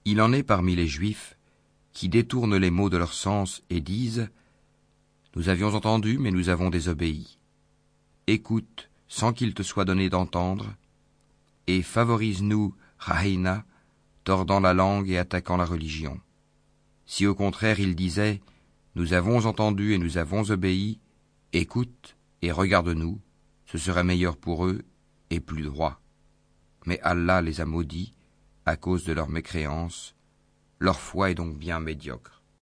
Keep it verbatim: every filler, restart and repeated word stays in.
Il en est parmi les Juifs qui détournent les mots de leur sens et disent « Nous avions entendu, mais nous avons désobéi. Écoute, sans qu'il te soit donné d'entendre, et favorise-nous, Raïna, tordant la langue et attaquant la religion. Si au contraire ils disaient « Nous avons entendu et nous avons obéi, écoute et regarde-nous, ce serait meilleur pour eux et plus droit. » Mais Allah les a maudits à cause de leur mécréance, leur foi est donc bien médiocre.